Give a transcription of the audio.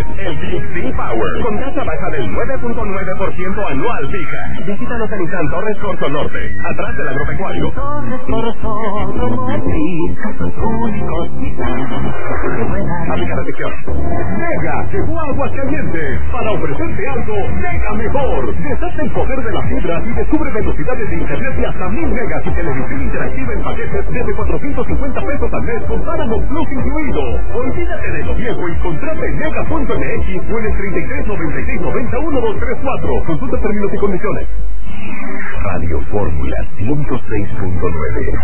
el Click Power, con tasa baja del 9.9% anual fija. Visítanos en Nissan Torres Corso Norte, atrás del agropecuario. Torres Corso, únicos Aplica restricción. Mega llegó a Aguascalientes para ofrecerte algo mega mejor. Deshazte el poder de la fibra y descubre velocidades de internet de hasta 1000 megas y televisión interactiva en paquetes desde 450 pesos al mes con Paramount Plus incluido. Olvídate de lo viejo y contrata en mega.mx o en el 33 96 90 1234. Consulta términos y condiciones. Radio Fórmula 106.9.